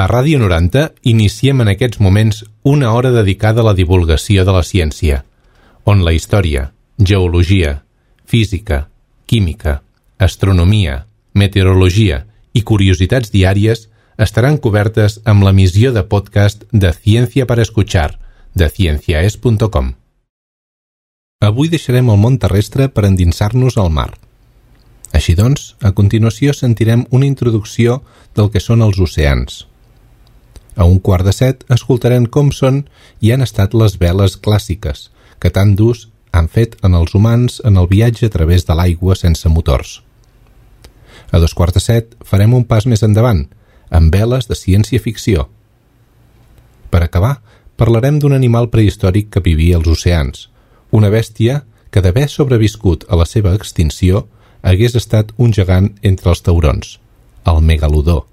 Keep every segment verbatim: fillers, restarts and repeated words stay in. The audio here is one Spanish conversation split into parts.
A Ràdio noranta iniciem en aquests moments una hora dedicada a la divulgació de la ciència, on la història, geologia, física, química, astronomia, meteorologia i curiositats diàries estaran cobertes amb l'emissió de podcast de Ciència para Escuchar, de cienciaes punt com. Avui deixarem el món terrestre per endinsar-nos al mar. Així doncs, a continuació sentirem una introducció del que són els oceans. A un quart de set escoltarem com són i han estat les veles clàssiques, que tant d'ús han fet en els humans en el viatge a través de l'aigua sense motors. A dos quarts de set farem un pas més endavant, amb veles de ciència-ficció. Per acabar, parlarem d'un animal prehistòric que vivia als oceans, una bèstia que d'haver sobreviscut a la seva extinció hagués estat un gegant entre els taurons, el megalodó.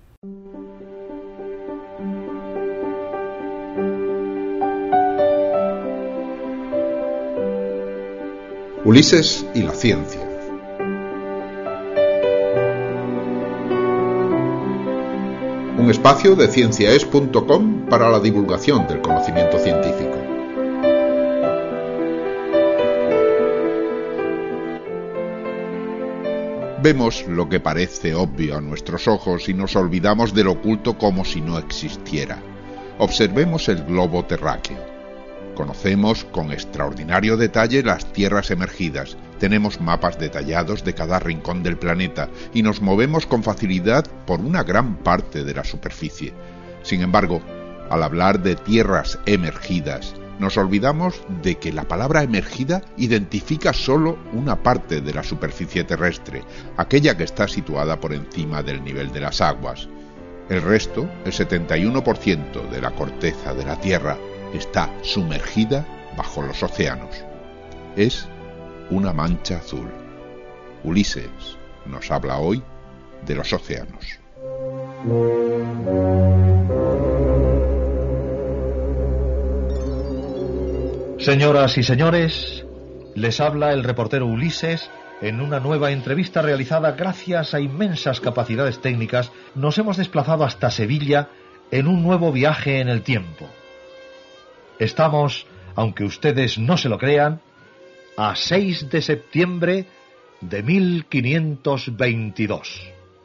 Ulises y la ciencia. Un espacio de cienciaes punto com para la divulgación del conocimiento científico. Vemos lo que parece obvio a nuestros ojos y nos olvidamos del oculto como si no existiera. Observemos el globo terráqueo. Conocemos con extraordinario detalle las tierras emergidas, tenemos mapas detallados de cada rincón del planeta y nos movemos con facilidad por una gran parte de la superficie. Sin embargo, al hablar de tierras emergidas, nos olvidamos de que la palabra emergida identifica solo una parte de la superficie terrestre, aquella que está situada por encima del nivel de las aguas. El resto, el setenta y uno por ciento de la corteza de la Tierra, está sumergida bajo los océanos. Es una mancha azul. Ulises nos habla hoy de los océanos. Señoras y señores, les habla el reportero Ulises. En una nueva entrevista realizada gracias a inmensas capacidades técnicas, nos hemos desplazado hasta Sevilla en un nuevo viaje en el tiempo. Estamos, aunque ustedes no se lo crean, a seis de septiembre de mil quinientos veintidós.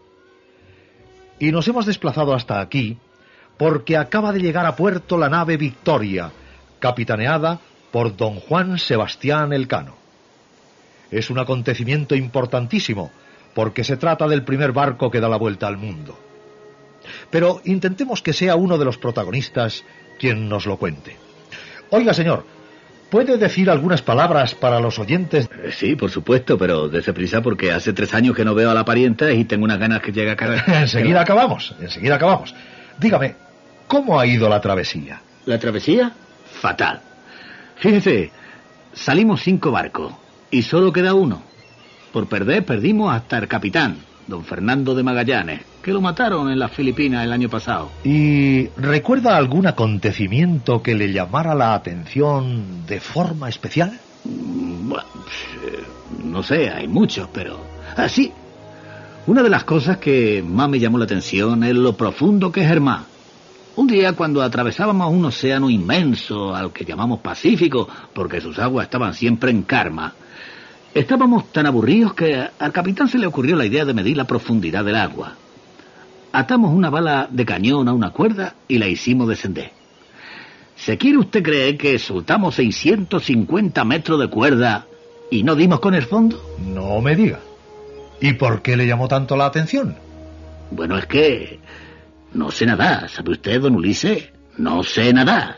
Y nos hemos desplazado hasta aquí porque acaba de llegar a puerto la nave Victoria, capitaneada por don Juan Sebastián Elcano. Es un acontecimiento importantísimo porque se trata del primer barco que da la vuelta al mundo. Pero intentemos que sea uno de los protagonistas quien nos lo cuente. Oiga, señor, ¿puede decir algunas palabras para los oyentes? Sí, por supuesto, pero dése prisa porque hace tres años que no veo a la parienta y tengo unas ganas que llegue a cargar. Enseguida acabamos, enseguida acabamos. Dígame, ¿cómo ha ido la travesía? ¿La travesía? Fatal. Fíjese, salimos cinco barcos y solo queda uno. Por perder perdimos hasta el capitán, don Fernando de Magallanes, que lo mataron en las Filipinas el año pasado. ¿Y recuerda algún acontecimiento que le llamara la atención de forma especial? Bueno, no sé, hay muchos, pero... Ah, sí. Una de las cosas que más me llamó la atención es lo profundo que es el mar. Un día, cuando atravesábamos un océano inmenso, al que llamamos Pacífico, porque sus aguas estaban siempre en calma, estábamos tan aburridos que al capitán se le ocurrió la idea de medir la profundidad del agua. Atamos una bala de cañón a una cuerda y la hicimos descender. ¿Se quiere usted creer que soltamos seiscientos cincuenta metros de cuerda y no dimos con el fondo? No me diga. ¿Y por qué le llamó tanto la atención? Bueno, es que no sé nadar, ¿sabe usted, don Ulises? No sé nadar.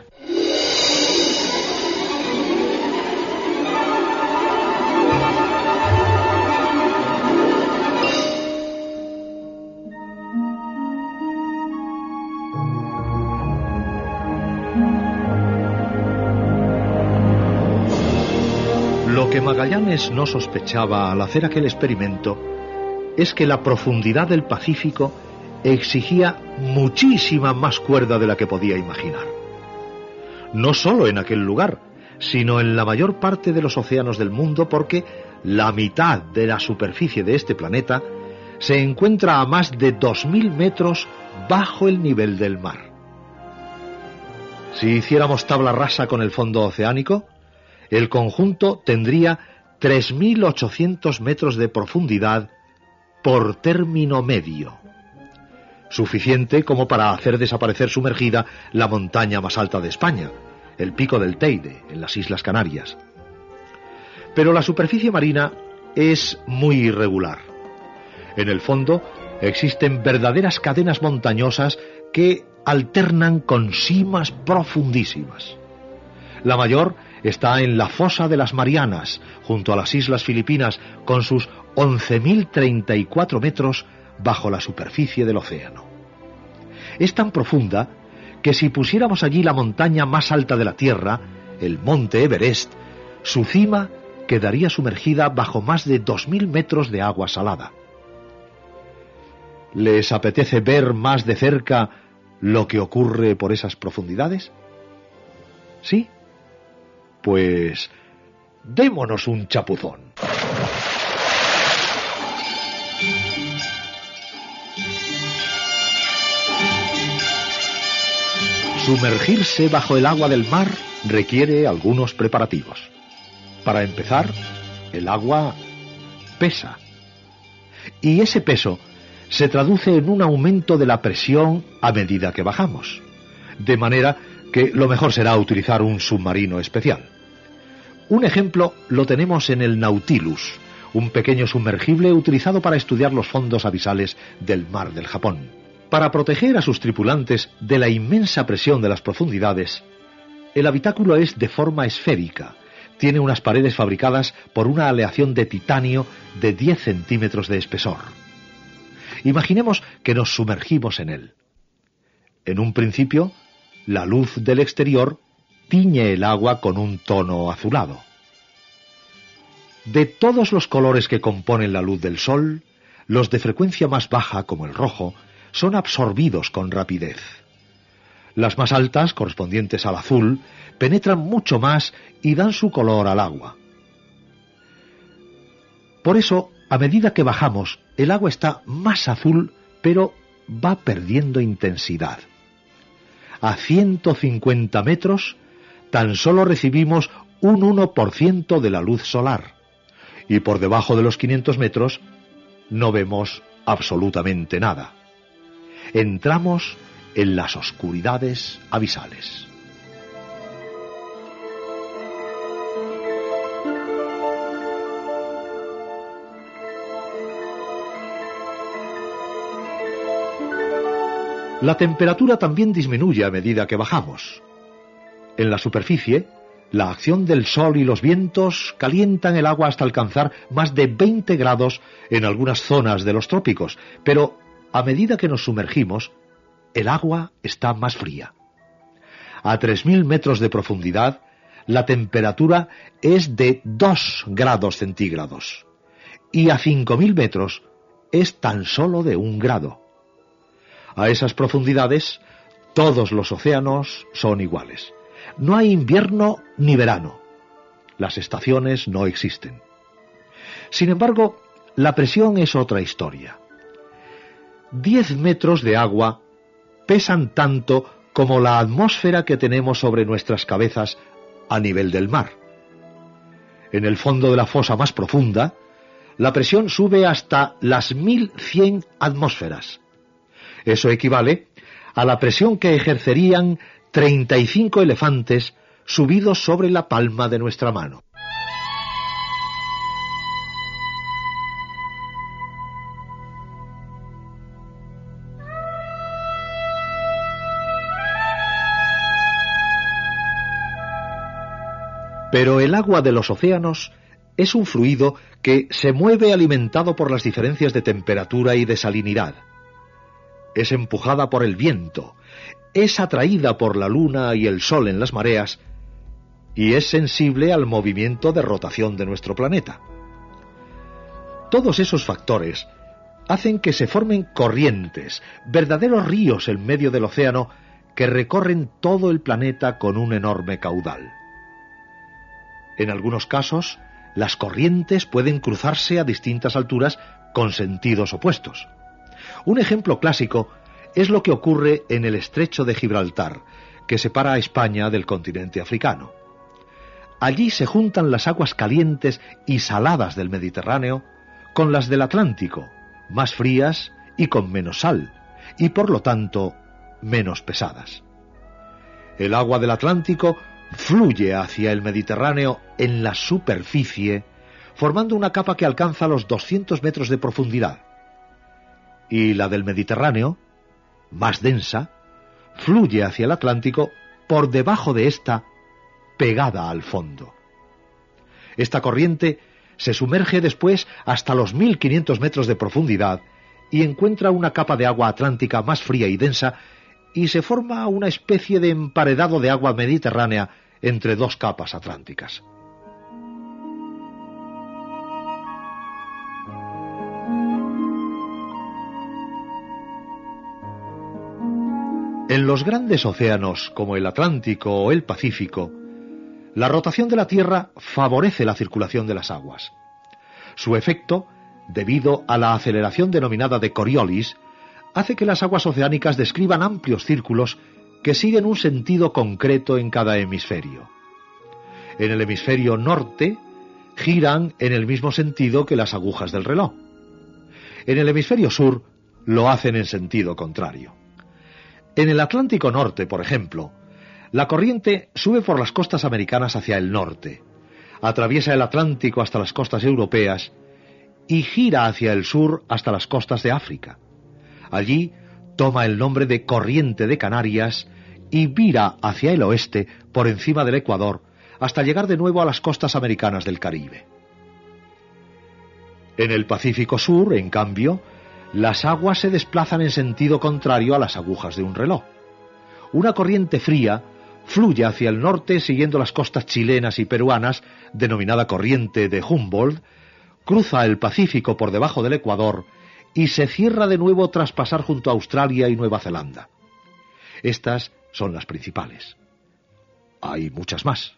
Lo que Magallanes no sospechaba al hacer aquel experimento es que la profundidad del Pacífico exigía muchísima más cuerda de la que podía imaginar. No solo en aquel lugar, sino en la mayor parte de los océanos del mundo, porque la mitad de la superficie de este planeta se encuentra a más de dos mil metros bajo el nivel del mar. Si hiciéramos tabla rasa con el fondo oceánico, el conjunto tendría tres mil ochocientos metros de profundidad por término medio, suficiente como para hacer desaparecer sumergida la montaña más alta de España, el Pico del Teide, en las Islas Canarias. Pero la superficie marina es muy irregular. En el fondo existen verdaderas cadenas montañosas que alternan con simas profundísimas. La mayor está en la fosa de las Marianas, junto a las Islas Filipinas, con sus once mil treinta y cuatro metros bajo la superficie del océano. Es tan profunda que si pusiéramos allí la montaña más alta de la Tierra, el monte Everest, su cima quedaría sumergida bajo más de dos mil metros de agua salada. ¿Les apetece ver más de cerca lo que ocurre por esas profundidades? ¿Sí? Pues démonos un chapuzón. Sumergirse bajo el agua del mar requiere algunos preparativos. Para empezar, el agua pesa. Y ese peso se traduce en un aumento de la presión a medida que bajamos. De manera que lo mejor será utilizar un submarino especial. Un ejemplo lo tenemos en el Nautilus, un pequeño sumergible utilizado para estudiar los fondos abisales del mar del Japón. Para proteger a sus tripulantes de la inmensa presión de las profundidades, el habitáculo es de forma esférica. Tiene unas paredes fabricadas por una aleación de titanio de diez centímetros de espesor. Imaginemos que nos sumergimos en él. En un principio, la luz del exterior tiñe el agua con un tono azulado. De todos los colores que componen la luz del sol, los de frecuencia más baja, como el rojo, son absorbidos con rapidez. Las más altas, correspondientes al azul, penetran mucho más y dan su color al agua. Por eso, a medida que bajamos, el agua está más azul, pero va perdiendo intensidad. A ciento cincuenta metros, tan solo recibimos un uno por ciento de la luz solar, y por debajo de los quinientos metros no vemos absolutamente nada. Entramos en las oscuridades abisales. La temperatura también disminuye a medida que bajamos. En la superficie, la acción del sol y los vientos calientan el agua hasta alcanzar más de veinte grados en algunas zonas de los trópicos, pero a medida que nos sumergimos, el agua está más fría. A tres mil metros de profundidad, la temperatura es de dos grados centígrados, y a cinco mil metros es tan solo de un grado. A esas profundidades, todos los océanos son iguales. No hay invierno ni verano. Las estaciones no existen. Sin embargo, la presión es otra historia. Diez metros de agua pesan tanto como la atmósfera que tenemos sobre nuestras cabezas a nivel del mar. En el fondo de la fosa más profunda, la presión sube hasta las mil cien atmósferas. Eso equivale a la presión que ejercerían treinta y cinco elefantes subidos sobre la palma de nuestra mano. Pero el agua de los océanos es un fluido que se mueve alimentado por las diferencias de temperatura y de salinidad. Es empujada por el viento, es atraída por la luna y el sol en las mareas, y es sensible al movimiento de rotación de nuestro planeta. Todos esos factores hacen que se formen corrientes, verdaderos ríos en medio del océano que recorren todo el planeta con un enorme caudal. En algunos casos, las corrientes pueden cruzarse a distintas alturas con sentidos opuestos. Un ejemplo clásico es lo que ocurre en el estrecho de Gibraltar, que separa a España del continente africano. Allí se juntan las aguas calientes y saladas del Mediterráneo con las del Atlántico, más frías y con menos sal, y por lo tanto menos pesadas. El agua del Atlántico fluye hacia el Mediterráneo en la superficie, formando una capa que alcanza los doscientos metros de profundidad. Y la del Mediterráneo, más densa, fluye hacia el Atlántico por debajo de esta, pegada al fondo. Esta corriente se sumerge después hasta los mil quinientos metros de profundidad y encuentra una capa de agua atlántica más fría y densa, y se forma una especie de emparedado de agua mediterránea entre dos capas atlánticas. En los grandes océanos como el Atlántico o el Pacífico, la rotación de la Tierra favorece la circulación de las aguas. Su efecto, debido a la aceleración denominada de Coriolis, hace que las aguas oceánicas describan amplios círculos que siguen un sentido concreto en cada hemisferio. En el hemisferio norte, giran en el mismo sentido que las agujas del reloj. En el hemisferio sur, lo hacen en sentido contrario. En el Atlántico Norte, por ejemplo, la corriente sube por las costas americanas hacia el norte, atraviesa el Atlántico hasta las costas europeas y gira hacia el sur hasta las costas de África. Allí toma el nombre de Corriente de Canarias y vira hacia el oeste por encima del Ecuador hasta llegar de nuevo a las costas americanas del Caribe. En el Pacífico Sur, en cambio, las aguas se desplazan en sentido contrario a las agujas de un reloj. Una corriente fría fluye hacia el norte siguiendo las costas chilenas y peruanas, denominada corriente de Humboldt, cruza el Pacífico por debajo del Ecuador y se cierra de nuevo tras pasar junto a Australia y Nueva Zelanda. Estas son las principales. Hay muchas más.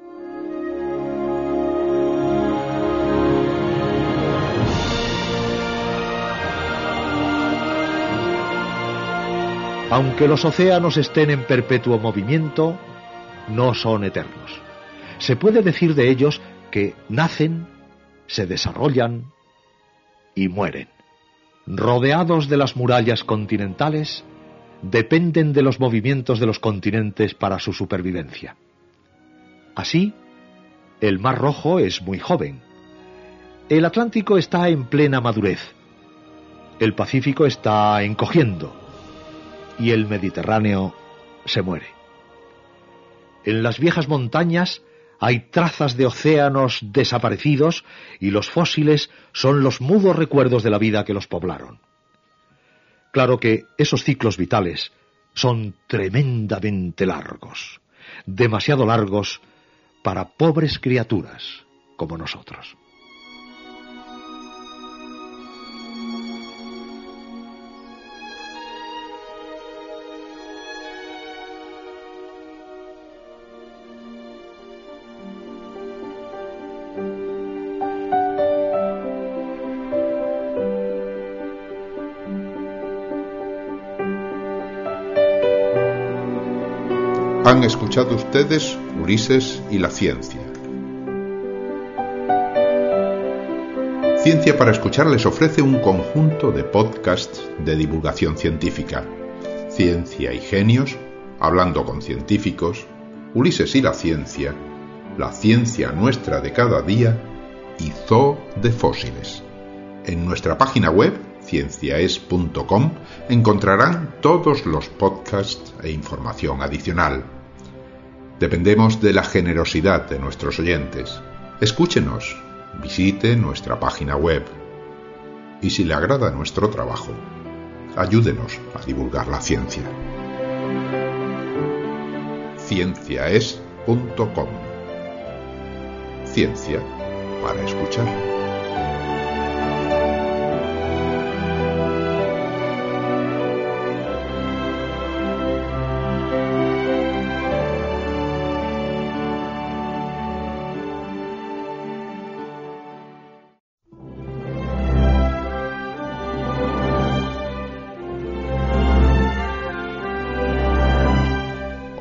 Aunque los océanos estén en perpetuo movimiento, no son eternos. Se puede decir de ellos que nacen, se desarrollan y mueren. Rodeados de las murallas continentales, dependen de los movimientos de los continentes para su supervivencia. Así, el Mar Rojo es muy joven. El Atlántico está en plena madurez. El Pacífico está encogiendo. Y el Mediterráneo se muere. En las viejas montañas hay trazas de océanos desaparecidos y los fósiles son los mudos recuerdos de la vida que los poblaron. Claro que esos ciclos vitales son tremendamente largos, demasiado largos para pobres criaturas como nosotros. Han escuchado ustedes Ulises y la ciencia. Ciencia para Escuchar les ofrece un conjunto de podcasts de divulgación científica. Ciencia y genios, hablando con científicos, Ulises y la ciencia, la ciencia nuestra de cada día y Zoo de fósiles. En nuestra página web, cienciaes punto com, encontrarán todos los podcasts e información adicional. Dependemos de la generosidad de nuestros oyentes. Escúchenos, visite nuestra página web. Y si le agrada nuestro trabajo, ayúdenos a divulgar la ciencia. cienciaes punto com. Ciencia para escuchar.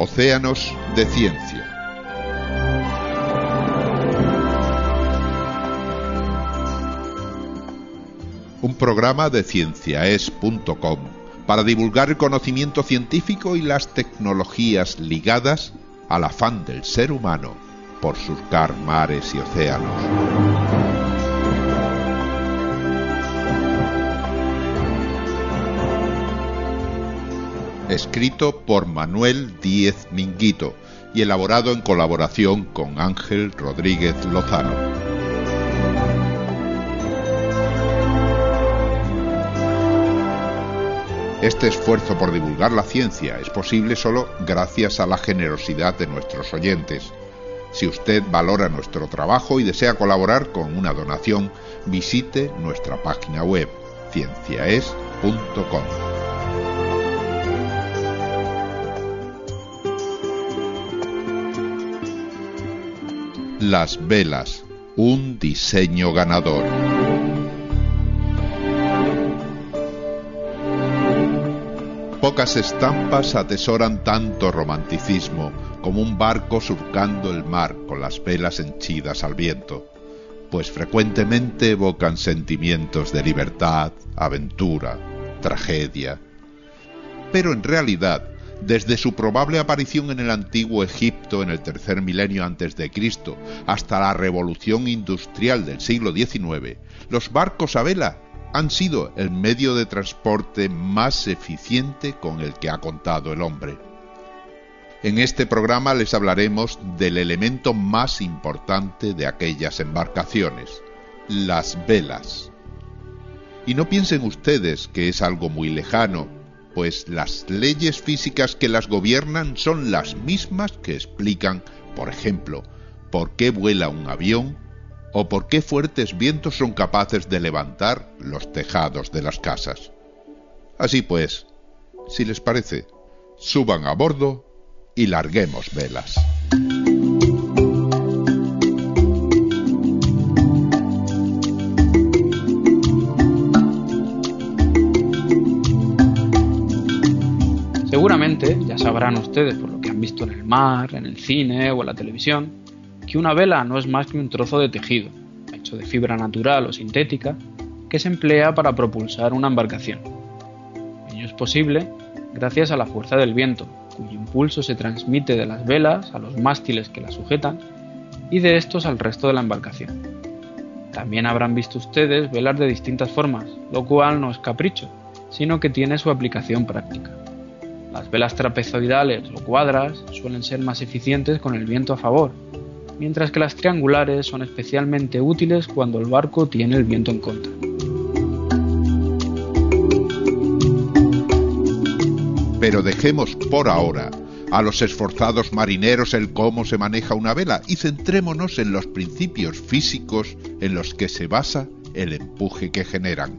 Océanos de Ciencia. Un programa de cienciaes punto com para divulgar el conocimiento científico y las tecnologías ligadas al afán del ser humano por surcar mares y océanos. Escrito por Manuel Díez Minguito y elaborado en colaboración con Ángel Rodríguez Lozano. Este esfuerzo por divulgar la ciencia es posible solo gracias a la generosidad de nuestros oyentes. Si usted valora nuestro trabajo y desea colaborar con una donación, visite nuestra página web cienciaes punto com. Las velas, un diseño ganador. Pocas estampas atesoran tanto romanticismo como un barco surcando el mar con las velas henchidas al viento, pues frecuentemente evocan sentimientos de libertad, aventura, tragedia. Pero en realidad, desde su probable aparición en el antiguo Egipto en el tercer milenio antes de Cristo hasta la revolución industrial del siglo diecinueve, los barcos a vela han sido el medio de transporte más eficiente con el que ha contado el hombre. En este programa les hablaremos del elemento más importante de aquellas embarcaciones, las velas. Y no piensen ustedes que es algo muy lejano, pues las leyes físicas que las gobiernan son las mismas que explican, por ejemplo, por qué vuela un avión o por qué fuertes vientos son capaces de levantar los tejados de las casas. Así pues, si les parece, suban a bordo y larguemos velas. Seguramente ya sabrán ustedes, por lo que han visto en el mar, en el cine o en la televisión, que una vela no es más que un trozo de tejido, hecho de fibra natural o sintética, que se emplea para propulsar una embarcación. Ello es posible gracias a la fuerza del viento, cuyo impulso se transmite de las velas a los mástiles que la sujetan y de estos al resto de la embarcación. También habrán visto ustedes velas de distintas formas, lo cual no es capricho, sino que tiene su aplicación práctica. Las velas trapezoidales o cuadras suelen ser más eficientes con el viento a favor, mientras que las triangulares son especialmente útiles cuando el barco tiene el viento en contra. Pero dejemos por ahora a los esforzados marineros el cómo se maneja una vela y centrémonos en los principios físicos en los que se basa el empuje que generan.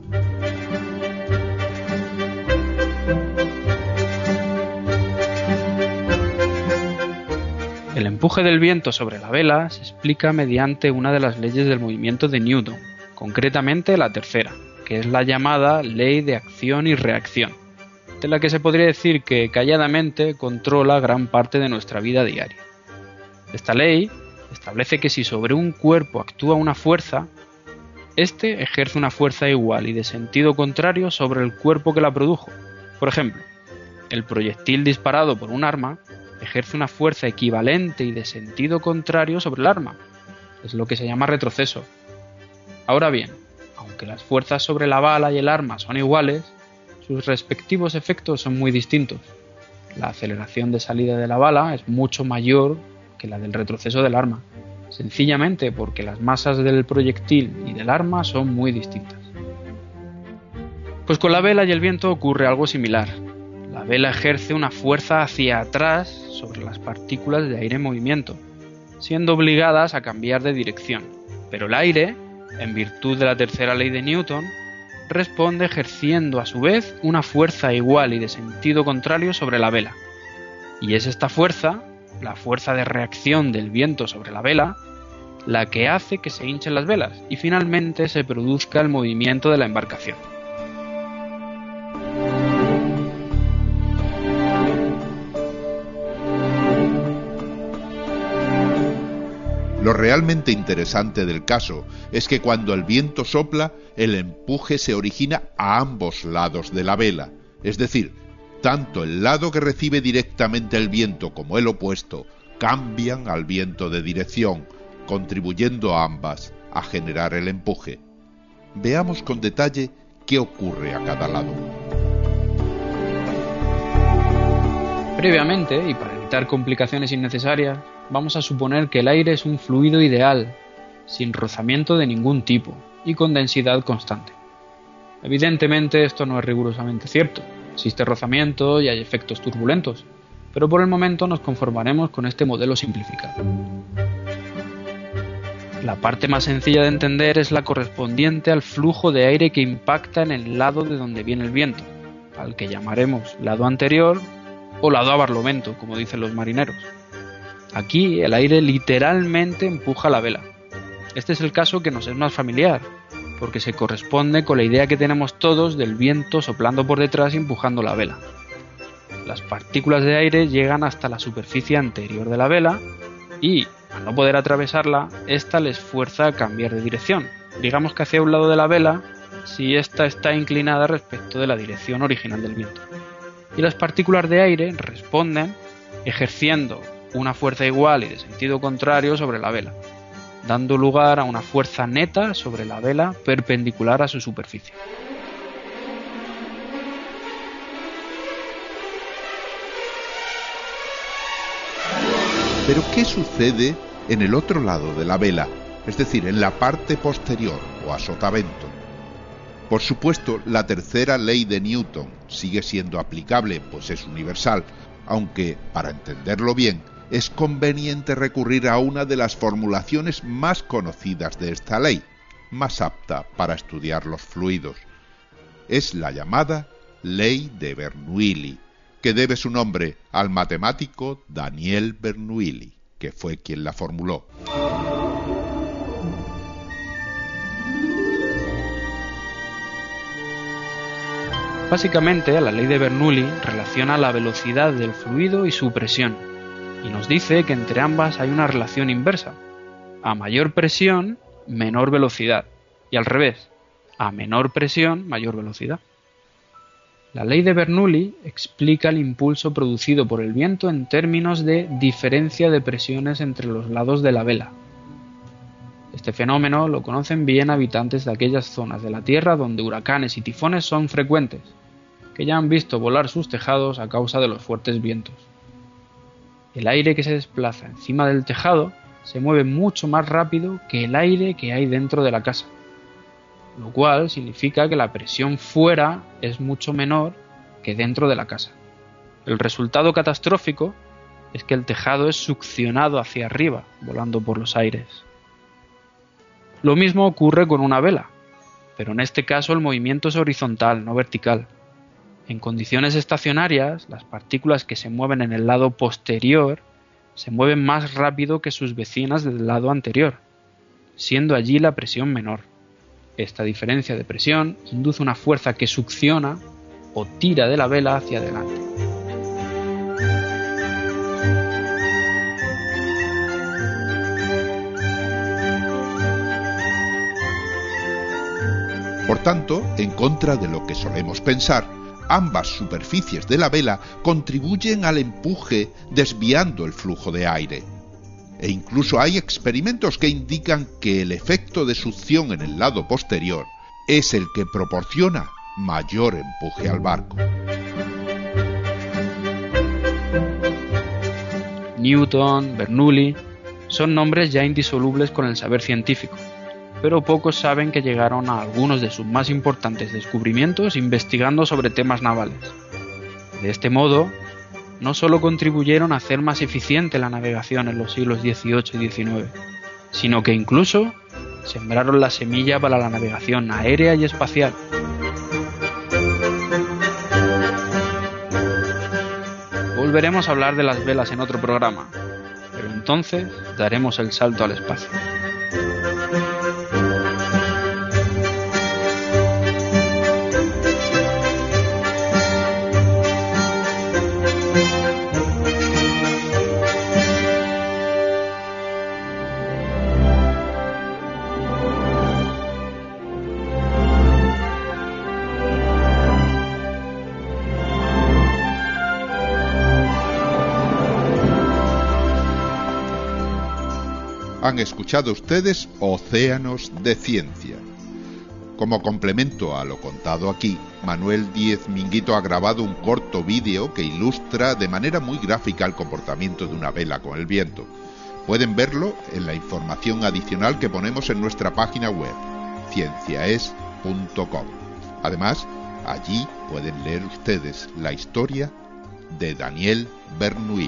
El empuje del viento sobre la vela se explica mediante una de las leyes del movimiento de Newton, concretamente la tercera, que es la llamada ley de acción y reacción, de la que se podría decir que calladamente controla gran parte de nuestra vida diaria. Esta ley establece que si sobre un cuerpo actúa una fuerza, éste ejerce una fuerza igual y de sentido contrario sobre el cuerpo que la produjo. Por ejemplo, el proyectil disparado por un arma ejerce una fuerza equivalente y de sentido contrario sobre el arma. Es lo que se llama retroceso. Ahora bien, aunque las fuerzas sobre la bala y el arma son iguales, sus respectivos efectos son muy distintos. La aceleración de salida de la bala es mucho mayor que la del retroceso del arma, sencillamente porque las masas del proyectil y del arma son muy distintas. Pues con la vela y el viento ocurre algo similar. La vela ejerce una fuerza hacia atrás sobre las partículas de aire en movimiento, siendo obligadas a cambiar de dirección, pero el aire, en virtud de la tercera ley de Newton, responde ejerciendo a su vez una fuerza igual y de sentido contrario sobre la vela. Y es esta fuerza, la fuerza de reacción del viento sobre la vela, la que hace que se hinchen las velas y finalmente se produzca el movimiento de la embarcación. Lo realmente interesante del caso es que cuando el viento sopla, el empuje se origina a ambos lados de la vela, es decir, tanto el lado que recibe directamente el viento como el opuesto cambian al viento de dirección, contribuyendo a ambas a generar el empuje. Veamos con detalle qué ocurre a cada lado. Previamente, y para evitar complicaciones innecesarias, vamos a suponer que el aire es un fluido ideal, sin rozamiento de ningún tipo y con densidad constante. Evidentemente esto no es rigurosamente cierto, existe rozamiento y hay efectos turbulentos, pero por el momento nos conformaremos con este modelo simplificado. La parte más sencilla de entender es la correspondiente al flujo de aire que impacta en el lado de donde viene el viento, al que llamaremos lado anterior o lado a barlovento, como dicen los marineros. Aquí el aire literalmente empuja la vela. Este es el caso que nos es más familiar, porque se corresponde con la idea que tenemos todos del viento soplando por detrás y empujando la vela. Las partículas de aire llegan hasta la superficie anterior de la vela y, al no poder atravesarla, ésta les fuerza a cambiar de dirección, digamos que hacia un lado de la vela si ésta está inclinada respecto de la dirección original del viento. Y las partículas de aire responden ejerciendo una fuerza igual y de sentido contrario sobre la vela, dando lugar a una fuerza neta sobre la vela perpendicular a su superficie. Pero ¿qué sucede en el otro lado de la vela, es decir, en la parte posterior o a sotavento? Por supuesto, la tercera ley de Newton sigue siendo aplicable, pues es universal, aunque, para entenderlo bien, es conveniente recurrir a una de las formulaciones más conocidas de esta ley, más apta para estudiar los fluidos. Es la llamada ley de Bernoulli, que debe su nombre al matemático Daniel Bernoulli, que fue quien la formuló. Básicamente, la ley de Bernoulli relaciona la velocidad del fluido y su presión, y nos dice que entre ambas hay una relación inversa. A mayor presión, menor velocidad, y al revés, a menor presión, mayor velocidad. La ley de Bernoulli explica el impulso producido por el viento en términos de diferencia de presiones entre los lados de la vela. Este fenómeno lo conocen bien habitantes de aquellas zonas de la Tierra donde huracanes y tifones son frecuentes, que ya han visto volar sus tejados a causa de los fuertes vientos. El aire que se desplaza encima del tejado se mueve mucho más rápido que el aire que hay dentro de la casa, lo cual significa que la presión fuera es mucho menor que dentro de la casa. El resultado catastrófico es que el tejado es succionado hacia arriba, volando por los aires. Lo mismo ocurre con una vela, pero en este caso el movimiento es horizontal, no vertical. En condiciones estacionarias, las partículas que se mueven en el lado posterior se mueven más rápido que sus vecinas del lado anterior, siendo allí la presión menor. Esta diferencia de presión induce una fuerza que succiona o tira de la vela hacia adelante. Por tanto, en contra de lo que solemos pensar, ambas superficies de la vela contribuyen al empuje desviando el flujo de aire. E incluso hay experimentos que indican que el efecto de succión en el lado posterior es el que proporciona mayor empuje al barco. Newton, Bernoulli, son nombres ya indisolubles con el saber científico, pero pocos saben que llegaron a algunos de sus más importantes descubrimientos investigando sobre temas navales. De este modo, no solo contribuyeron a hacer más eficiente la navegación en los siglos dieciocho y diecinueve, sino que incluso sembraron la semilla para la navegación aérea y espacial. Volveremos a hablar de las velas en otro programa, pero entonces daremos el salto al espacio. Han escuchado ustedes Océanos de Ciencia. Como complemento a lo contado aquí, Manuel Díez Minguito ha grabado un corto vídeo que ilustra de manera muy gráfica el comportamiento de una vela con el viento. Pueden verlo en la información adicional que ponemos en nuestra página web, cienciaes punto com. Además, allí pueden leer ustedes la historia de Daniel Bernoulli.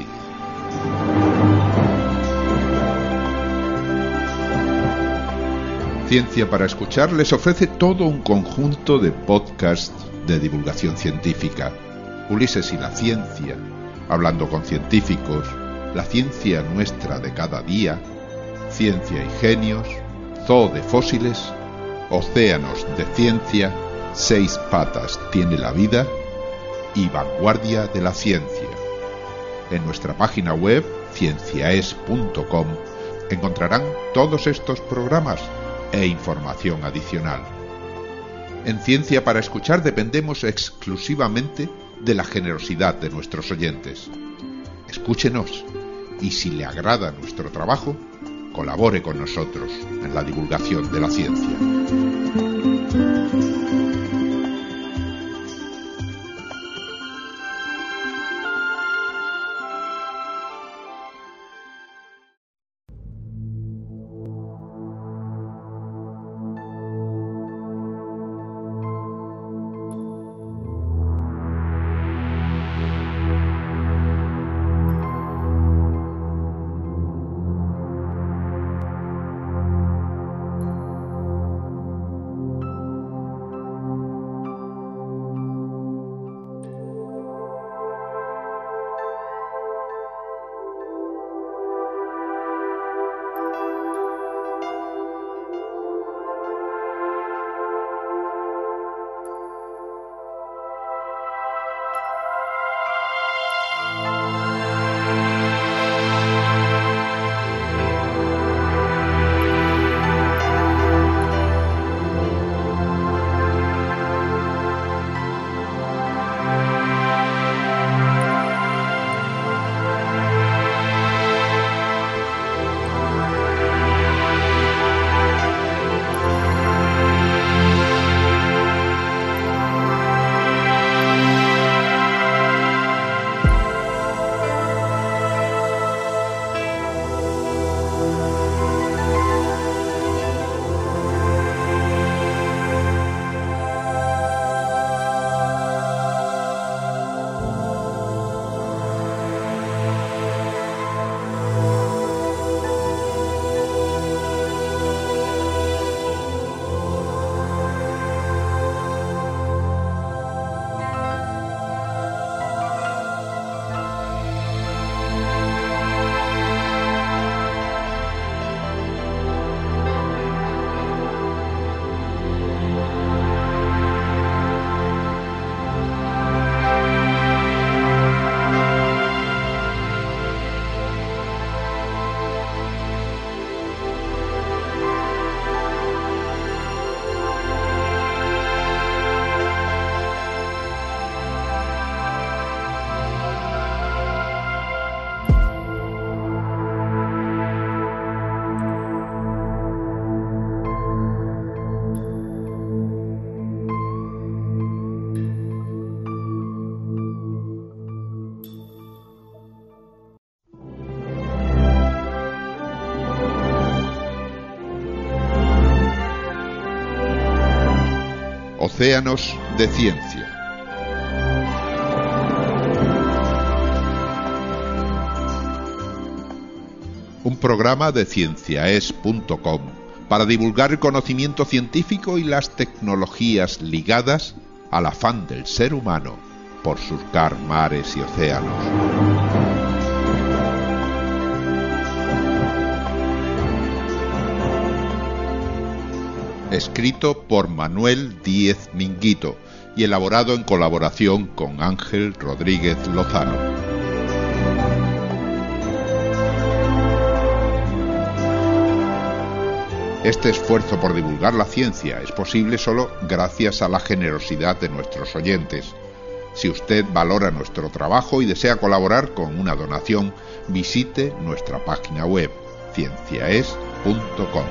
Ciencia para Escuchar les ofrece todo un conjunto de podcasts de divulgación científica. Ulises y la ciencia, Hablando con científicos, La ciencia nuestra de cada día, Ciencia y genios, Zoo de fósiles, Océanos de Ciencia, Seis patas tiene la vida y Vanguardia de la Ciencia. En nuestra página web, cienciaes punto com, encontrarán todos estos programas e información adicional. En Ciencia para Escuchar dependemos exclusivamente de la generosidad de nuestros oyentes. Escúchenos y si le agrada nuestro trabajo, colabore con nosotros en la divulgación de la ciencia. Océanos de Ciencia. Un programa de cienciaes punto com para divulgar el conocimiento científico y las tecnologías ligadas al afán del ser humano por surcar mares y océanos. Escrito por Manuel Díez Minguito y elaborado en colaboración con Ángel Rodríguez Lozano. Este esfuerzo por divulgar la ciencia es posible solo gracias a la generosidad de nuestros oyentes. Si usted valora nuestro trabajo y desea colaborar con una donación, visite nuestra página web, cienciaes punto com.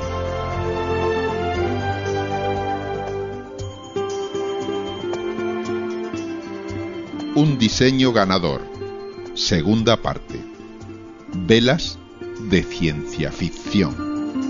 Un diseño ganador. Segunda parte. Velas de ciencia ficción.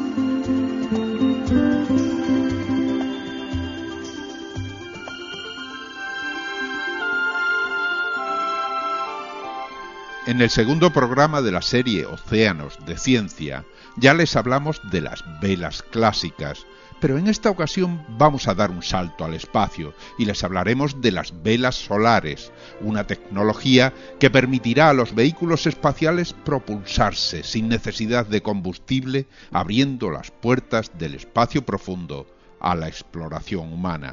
En el segundo programa de la serie Océanos de Ciencia ya les hablamos de las velas clásicas, pero en esta ocasión vamos a dar un salto al espacio y les hablaremos de las velas solares, una tecnología que permitirá a los vehículos espaciales propulsarse sin necesidad de combustible, abriendo las puertas del espacio profundo a la exploración humana.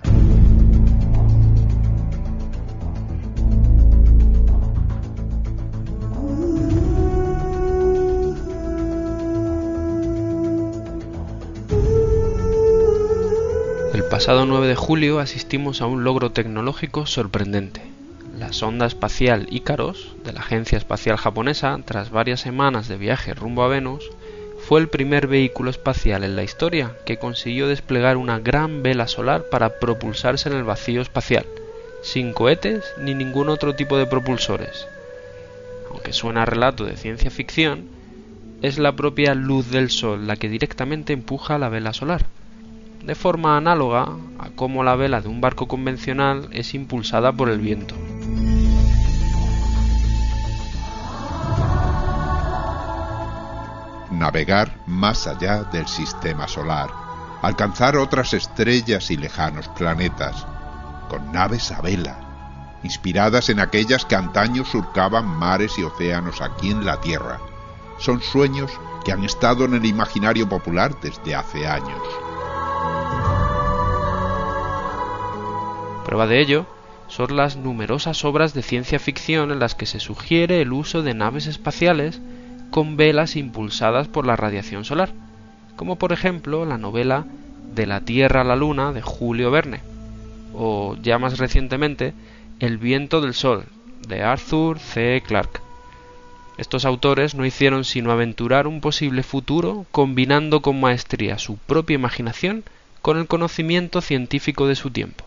El pasado nueve de julio asistimos a un logro tecnológico sorprendente. La sonda espacial Ícaros, de la Agencia Espacial Japonesa, tras varias semanas de viaje rumbo a Venus, fue el primer vehículo espacial en la historia que consiguió desplegar una gran vela solar para propulsarse en el vacío espacial, sin cohetes ni ningún otro tipo de propulsores. Aunque suena a relato de ciencia ficción, es la propia luz del Sol la que directamente empuja a la vela solar, de forma análoga a cómo la vela de un barco convencional es impulsada por el viento. Navegar más allá del sistema solar, alcanzar otras estrellas y lejanos planetas, con naves a vela, inspiradas en aquellas que antaño surcaban mares y océanos aquí en la Tierra. Son sueños que han estado en el imaginario popular desde hace años. Prueba de ello son las numerosas obras de ciencia ficción en las que se sugiere el uso de naves espaciales con velas impulsadas por la radiación solar, como por ejemplo la novela De la Tierra a la Luna de Julio Verne, o ya más recientemente El viento del sol de Arthur C. Clarke. Estos autores no hicieron sino aventurar un posible futuro combinando con maestría su propia imaginación con el conocimiento científico de su tiempo.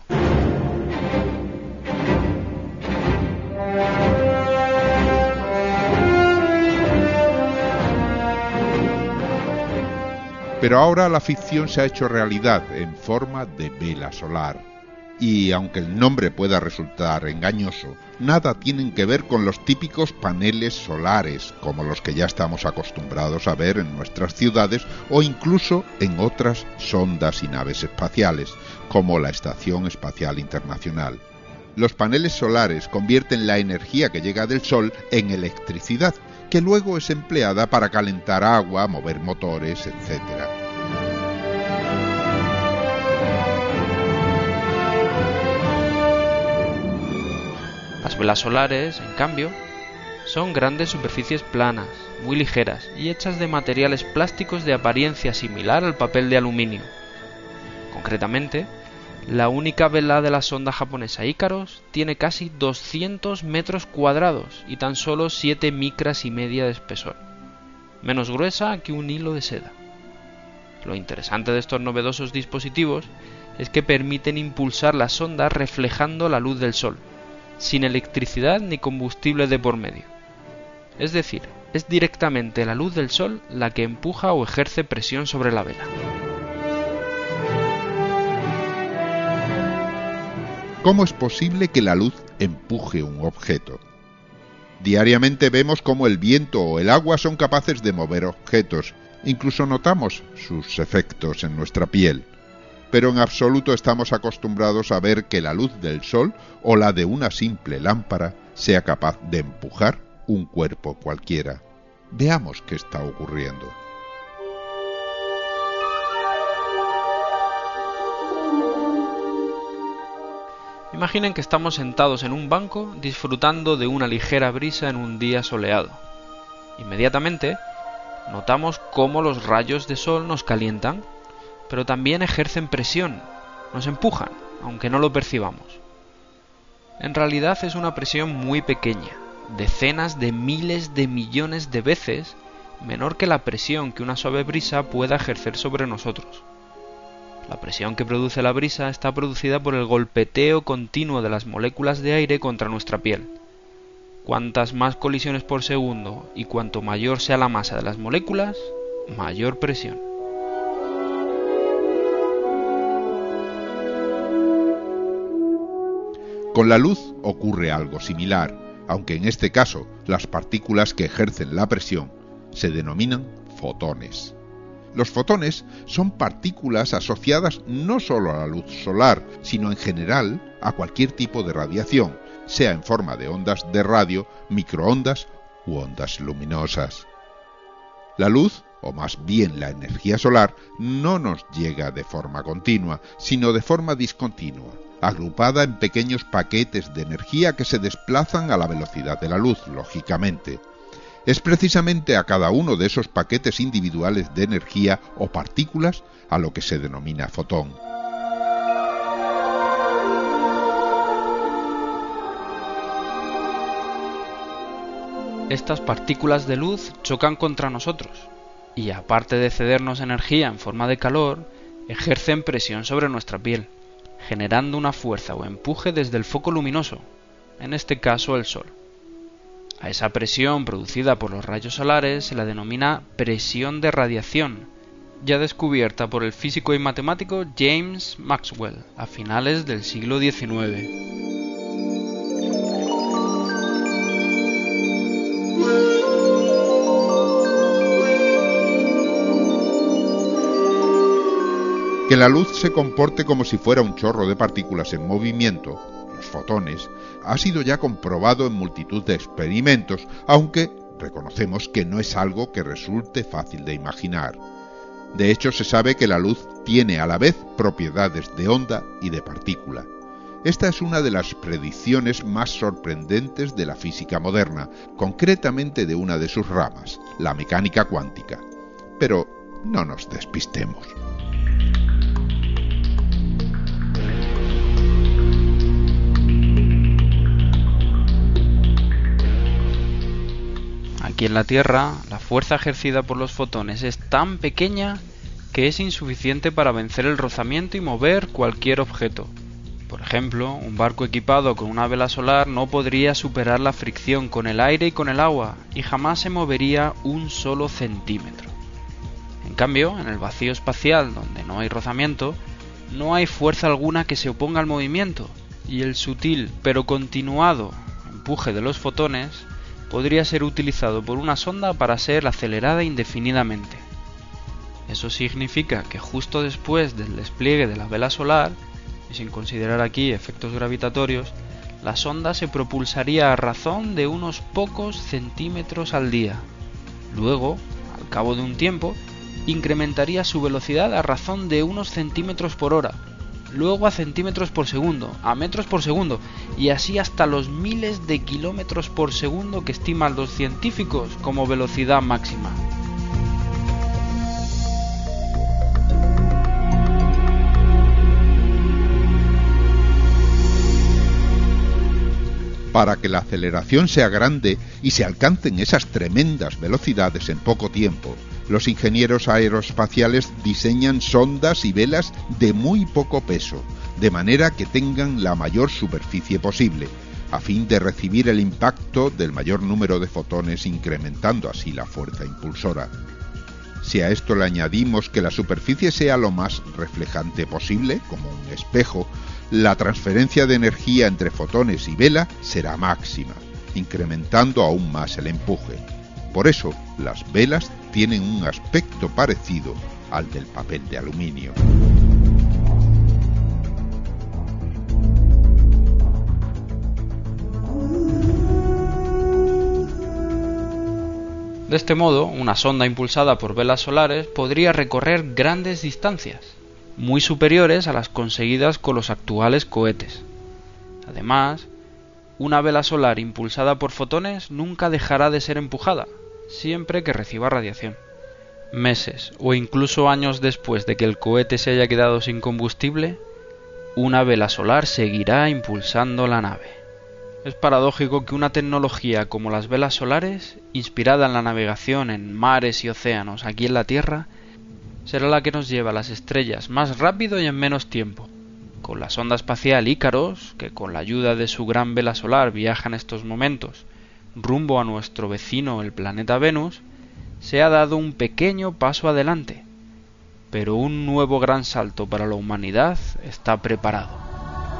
Pero ahora la ficción se ha hecho realidad en forma de vela solar. Y aunque el nombre pueda resultar engañoso, nada tienen que ver con los típicos paneles solares, como los que ya estamos acostumbrados a ver en nuestras ciudades o incluso en otras sondas y naves espaciales, como la Estación Espacial Internacional. Los paneles solares convierten la energía que llega del Sol en electricidad, que luego es empleada para calentar agua, mover motores, etcétera. Las velas solares, en cambio, son grandes superficies planas, muy ligeras y hechas de materiales plásticos de apariencia similar al papel de aluminio. Concretamente, la única vela de la sonda japonesa Ícaros tiene casi doscientos metros cuadrados y tan solo siete micras y media de espesor, menos gruesa que un hilo de seda. Lo interesante de estos novedosos dispositivos es que permiten impulsar la sonda reflejando la luz del Sol, sin electricidad ni combustible de por medio. Es decir, es directamente la luz del Sol la que empuja o ejerce presión sobre la vela. ¿Cómo es posible que la luz empuje un objeto? Diariamente vemos cómo el viento o el agua son capaces de mover objetos, incluso notamos sus efectos en nuestra piel. Pero en absoluto estamos acostumbrados a ver que la luz del sol o la de una simple lámpara sea capaz de empujar un cuerpo cualquiera. Veamos qué está ocurriendo. Imaginen que estamos sentados en un banco disfrutando de una ligera brisa en un día soleado. Inmediatamente notamos cómo los rayos de sol nos calientan, pero también ejercen presión, nos empujan, aunque no lo percibamos. En realidad es una presión muy pequeña, decenas de miles de millones de veces menor que la presión que una suave brisa pueda ejercer sobre nosotros. La presión que produce la brisa está producida por el golpeteo continuo de las moléculas de aire contra nuestra piel. Cuantas más colisiones por segundo y cuanto mayor sea la masa de las moléculas, mayor presión. Con la luz ocurre algo similar, aunque en este caso las partículas que ejercen la presión se denominan fotones. Los fotones son partículas asociadas no solo a la luz solar, sino en general a cualquier tipo de radiación, sea en forma de ondas de radio, microondas u ondas luminosas. La luz, o más bien la energía solar, no nos llega de forma continua, sino de forma discontinua, agrupada en pequeños paquetes de energía que se desplazan a la velocidad de la luz, lógicamente. Es precisamente a cada uno de esos paquetes individuales de energía o partículas a lo que se denomina fotón. Estas partículas de luz chocan contra nosotros y, aparte de cedernos energía en forma de calor, ejercen presión sobre nuestra piel, generando una fuerza o empuje desde el foco luminoso, en este caso el Sol. A esa presión producida por los rayos solares se la denomina presión de radiación, ya descubierta por el físico y matemático James Maxwell a finales del siglo diecinueve. Que la luz se comporte como si fuera un chorro de partículas en movimiento, los fotones, ha sido ya comprobado en multitud de experimentos, aunque reconocemos que no es algo que resulte fácil de imaginar. De hecho, se sabe que la luz tiene a la vez propiedades de onda y de partícula. Esta es una de las predicciones más sorprendentes de la física moderna, concretamente de una de sus ramas, la mecánica cuántica. Pero no nos despistemos. Aquí en la Tierra, la fuerza ejercida por los fotones es tan pequeña que es insuficiente para vencer el rozamiento y mover cualquier objeto. Por ejemplo, un barco equipado con una vela solar no podría superar la fricción con el aire y con el agua y jamás se movería un solo centímetro. En cambio, en el vacío espacial, donde no hay rozamiento, no hay fuerza alguna que se oponga al movimiento y el sutil pero continuado empuje de los fotones podría ser utilizado por una sonda para ser acelerada indefinidamente. Eso significa que justo después del despliegue de la vela solar, y sin considerar aquí efectos gravitatorios, la sonda se propulsaría a razón de unos pocos centímetros al día. Luego, al cabo de un tiempo, incrementaría su velocidad a razón de unos centímetros por hora, luego a centímetros por segundo, a metros por segundo, y así hasta los miles de kilómetros por segundo que estiman los científicos como velocidad máxima. Para que la aceleración sea grande y se alcancen esas tremendas velocidades en poco tiempo, los ingenieros aeroespaciales diseñan sondas y velas de muy poco peso, de manera que tengan la mayor superficie posible, a fin de recibir el impacto del mayor número de fotones, incrementando así la fuerza impulsora. Si a esto le añadimos que la superficie sea lo más reflejante posible, como un espejo, la transferencia de energía entre fotones y vela será máxima, incrementando aún más el empuje. Por eso, las velas tienen un aspecto parecido al del papel de aluminio. De este modo, una sonda impulsada por velas solares podría recorrer grandes distancias, muy superiores a las conseguidas con los actuales cohetes. Además, una vela solar impulsada por fotones nunca dejará de ser empujada, siempre que reciba radiación. Meses o incluso años después de que el cohete se haya quedado sin combustible, una vela solar seguirá impulsando la nave. Es paradójico que una tecnología como las velas solares, inspirada en la navegación en mares y océanos aquí en la Tierra, será la que nos lleva a las estrellas más rápido y en menos tiempo. Con la sonda espacial Ícaros, que con la ayuda de su gran vela solar viaja en estos momentos rumbo a nuestro vecino el planeta Venus, se ha dado un pequeño paso adelante, pero un nuevo gran salto para la humanidad está preparado.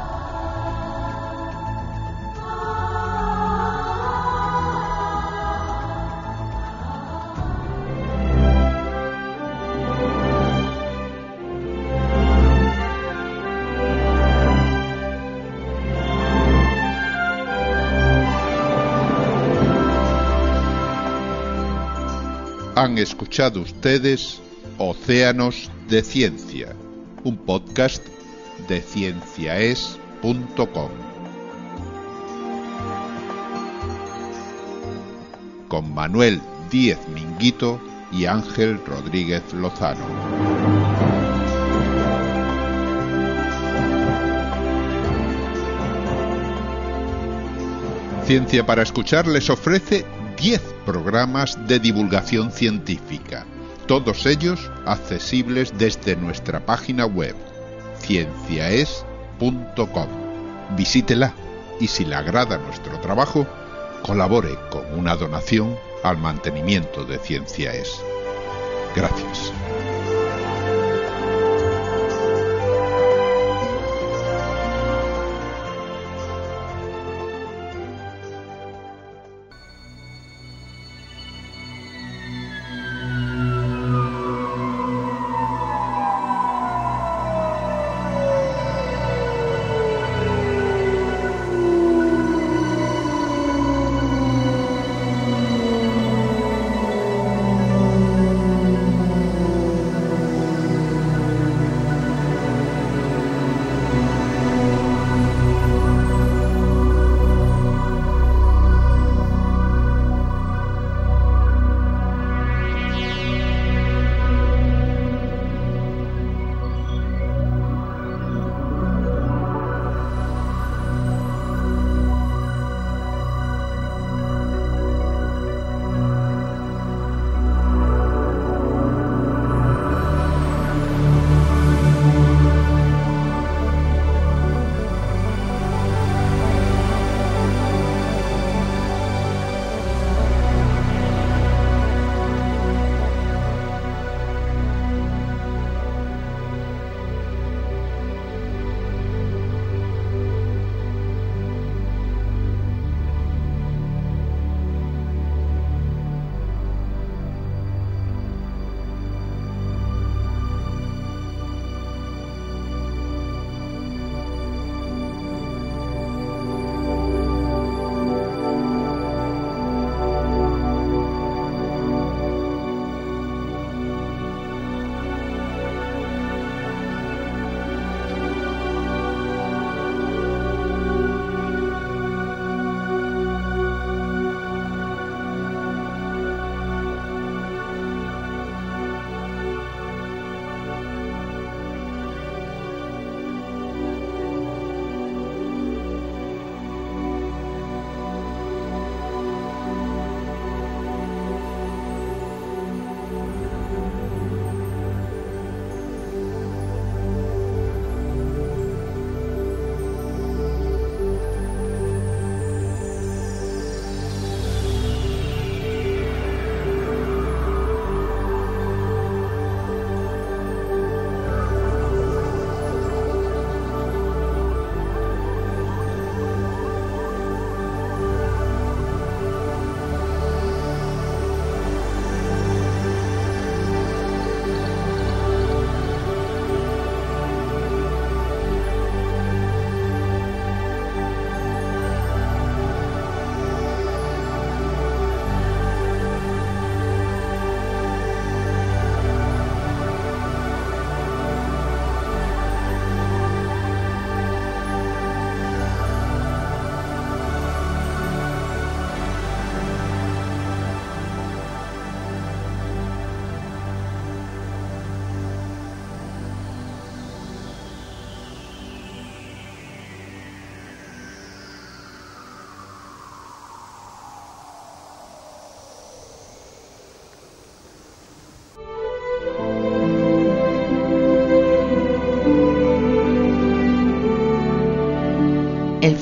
Han escuchado ustedes Océanos de Ciencia, un podcast de cienciaes punto com. Con Manuel Díez Minguito y Ángel Rodríguez Lozano. Ciencia para Escuchar les ofrece diez programas de divulgación científica, todos ellos accesibles desde nuestra página web, cienciaes punto com. Visítela y si le agrada nuestro trabajo, colabore con una donación al mantenimiento de Cienciaes. Gracias.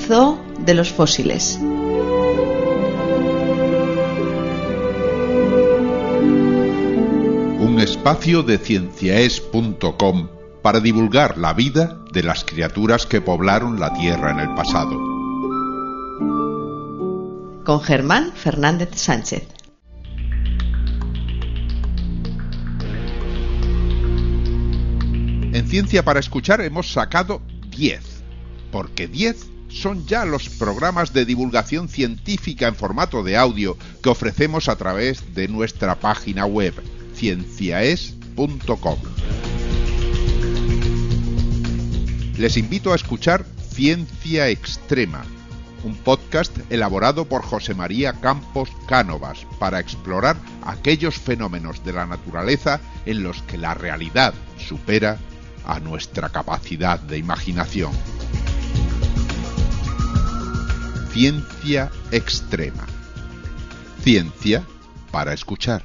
Zoo de los Fósiles. Un espacio de cienciaes punto com para divulgar la vida de las criaturas que poblaron la Tierra en el pasado. Con Germán Fernández Sánchez. En Ciencia para Escuchar hemos sacado diez, porque diez son ya los programas de divulgación científica en formato de audio que ofrecemos a través de nuestra página web, cienciaes punto com. Les invito a escuchar Ciencia Extrema, un podcast elaborado por José María Campos Cánovas para explorar aquellos fenómenos de la naturaleza en los que la realidad supera a nuestra capacidad de imaginación. Ciencia Extrema. Ciencia para escuchar.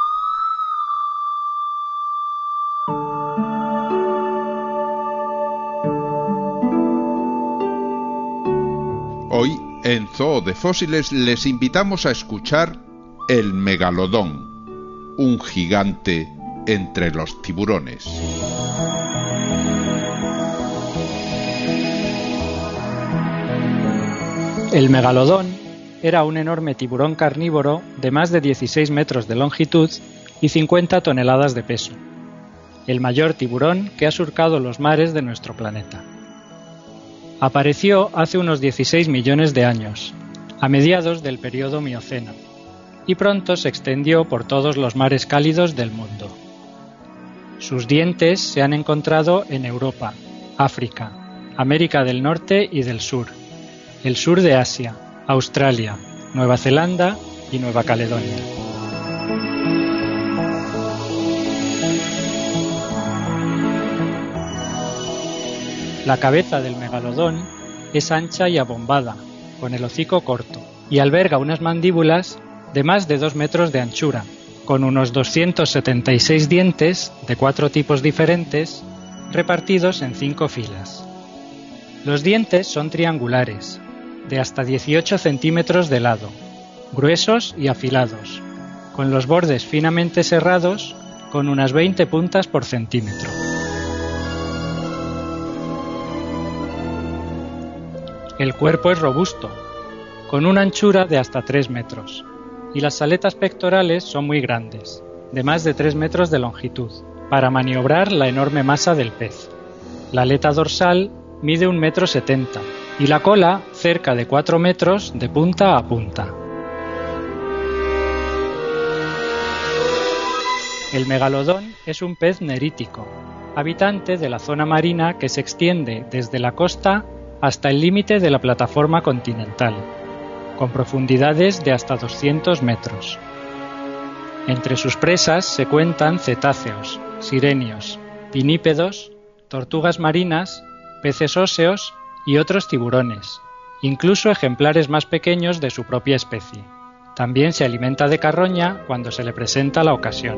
Hoy, en Zoo de Fósiles, les invitamos a escuchar el megalodón, un gigante entre los tiburones. El megalodón era un enorme tiburón carnívoro de más de dieciséis metros de longitud y cincuenta toneladas de peso, el mayor tiburón que ha surcado los mares de nuestro planeta. Apareció hace unos dieciséis millones de años, a mediados del período Mioceno, y pronto se extendió por todos los mares cálidos del mundo. Sus dientes se han encontrado en Europa, África, América del Norte y del Sur, el sur de Asia, Australia, Nueva Zelanda y Nueva Caledonia. La cabeza del megalodón es ancha y abombada, con el hocico corto, y alberga unas mandíbulas de más de dos metros de anchura, con unos doscientos setenta y seis dientes de cuatro tipos diferentes, repartidos en cinco filas. Los dientes son triangulares, de hasta dieciocho centímetros de lado, gruesos y afilados, con los bordes finamente serrados, con unas veinte puntas por centímetro. El cuerpo es robusto, con una anchura de hasta tres metros, y las aletas pectorales son muy grandes, de más de tres metros de longitud, para maniobrar la enorme masa del pez. La aleta dorsal mide un metro setenta, y la cola cerca de cuatro metros de punta a punta. El megalodón es un pez nerítico, habitante de la zona marina que se extiende desde la costa hasta el límite de la plataforma continental, con profundidades de hasta doscientos metros. Entre sus presas se cuentan cetáceos, sirenios, pinípedos, tortugas marinas, peces óseos y otros tiburones, incluso ejemplares más pequeños de su propia especie. También se alimenta de carroña cuando se le presenta la ocasión.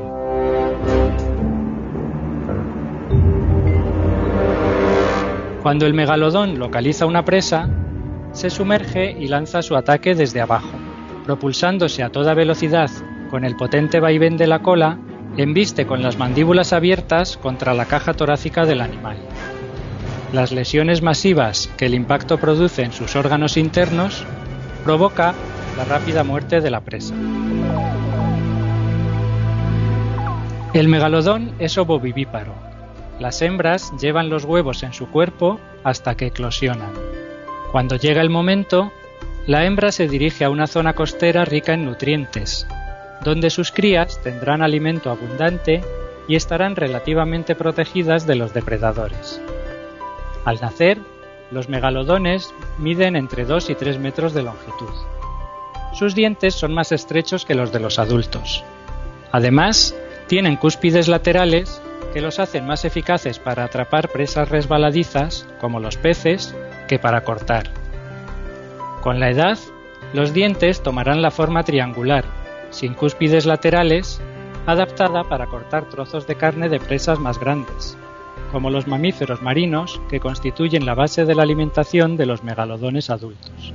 Cuando el megalodón localiza una presa, se sumerge y lanza su ataque desde abajo, propulsándose a toda velocidad con el potente vaivén de la cola, embiste con las mandíbulas abiertas contra la caja torácica del animal. Las lesiones masivas que el impacto produce en sus órganos internos provoca la rápida muerte de la presa. El megalodón es ovovivíparo. Las hembras llevan los huevos en su cuerpo hasta que eclosionan. Cuando llega el momento, la hembra se dirige a una zona costera rica en nutrientes, donde sus crías tendrán alimento abundante y estarán relativamente protegidas de los depredadores. Al nacer, los megalodones miden entre dos y tres metros de longitud. Sus dientes son más estrechos que los de los adultos. Además, tienen cúspides laterales que los hacen más eficaces para atrapar presas resbaladizas, como los peces, que para cortar. Con la edad, los dientes tomarán la forma triangular, sin cúspides laterales, adaptada para cortar trozos de carne de presas más grandes, como los mamíferos marinos que constituyen la base de la alimentación de los megalodones adultos.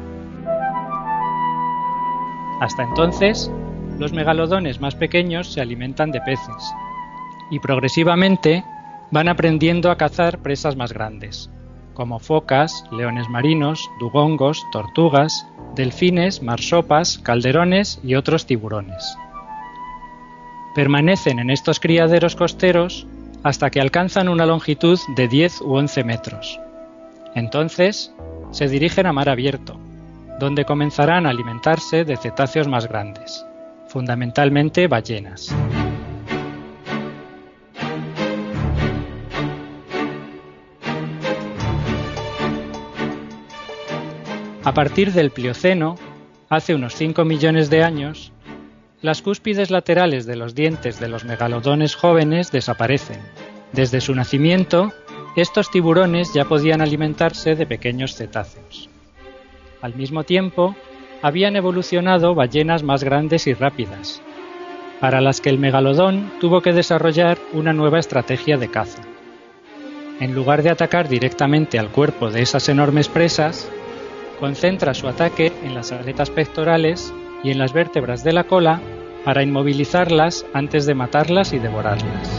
Hasta entonces, los megalodones más pequeños se alimentan de peces y progresivamente van aprendiendo a cazar presas más grandes, como focas, leones marinos, dugongos, tortugas, delfines, marsopas, calderones y otros tiburones. Permanecen en estos criaderos costeros hasta que alcanzan una longitud de diez u once metros. Entonces, se dirigen a mar abierto, donde comenzarán a alimentarse de cetáceos más grandes, fundamentalmente ballenas. A partir del Plioceno, hace unos cinco millones de años, las cúspides laterales de los dientes de los megalodones jóvenes desaparecen. Desde su nacimiento, estos tiburones ya podían alimentarse de pequeños cetáceos. Al mismo tiempo, habían evolucionado ballenas más grandes y rápidas, para las que el megalodón tuvo que desarrollar una nueva estrategia de caza. En lugar de atacar directamente al cuerpo de esas enormes presas, concentra su ataque en las aletas pectorales y en las vértebras de la cola para inmovilizarlas antes de matarlas y devorarlas.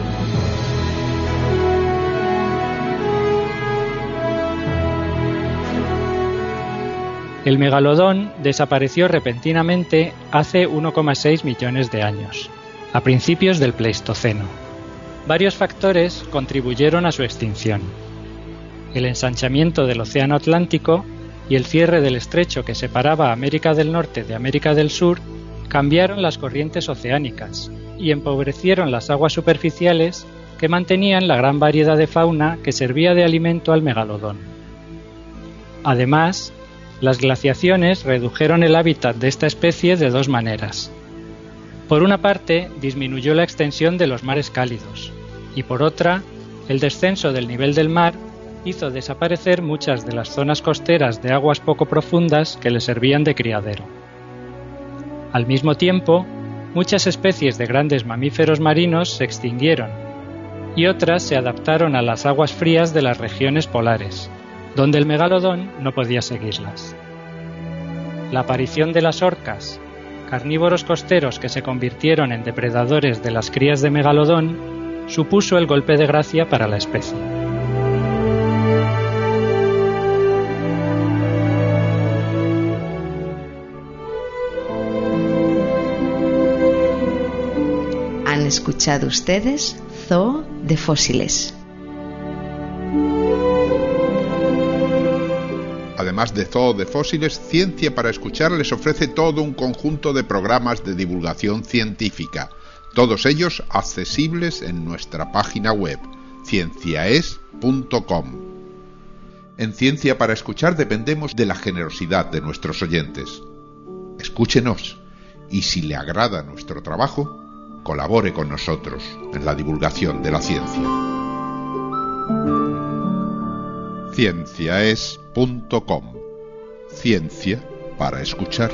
El megalodón desapareció repentinamente hace uno coma seis millones de años, a principios del Pleistoceno. Varios factores contribuyeron a su extinción. El ensanchamiento del Océano Atlántico y el cierre del estrecho que separaba América del Norte de América del Sur cambiaron las corrientes oceánicas y empobrecieron las aguas superficiales que mantenían la gran variedad de fauna que servía de alimento al megalodón. Además, las glaciaciones redujeron el hábitat de esta especie de dos maneras. Por una parte, disminuyó la extensión de los mares cálidos, y por otra, el descenso del nivel del mar hizo desaparecer muchas de las zonas costeras de aguas poco profundas que le servían de criadero. Al mismo tiempo, muchas especies de grandes mamíferos marinos se extinguieron y otras se adaptaron a las aguas frías de las regiones polares, donde el megalodón no podía seguirlas. La aparición de las orcas, carnívoros costeros que se convirtieron en depredadores de las crías de megalodón, supuso el golpe de gracia para la especie. Han escuchado ustedes Zoo de Fósiles. Además de Zoo de Fósiles, Ciencia para Escuchar les ofrece todo un conjunto de programas de divulgación científica, todos ellos accesibles en nuestra página web, cienciaes punto com. En Ciencia para Escuchar dependemos de la generosidad de nuestros oyentes. Escúchenos y si le agrada nuestro trabajo, colabore con nosotros en la divulgación de la ciencia. cienciaes punto com. Ciencia para escuchar.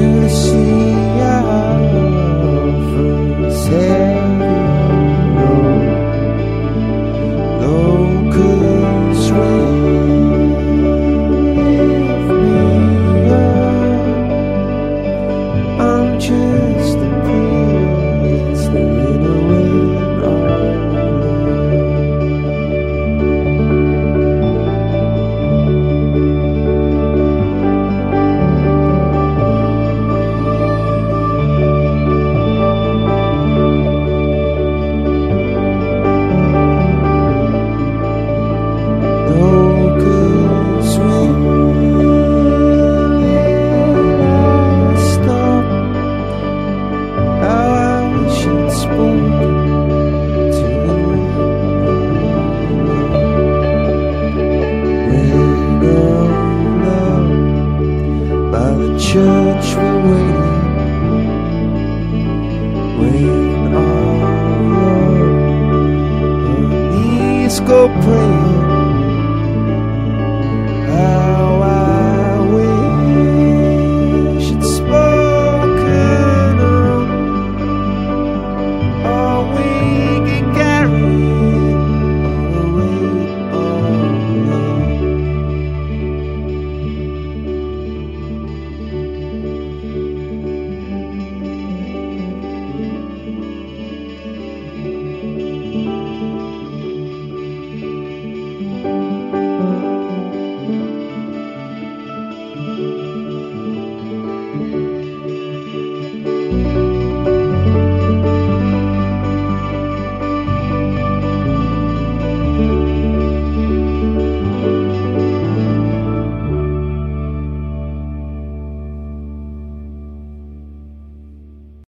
clear to see.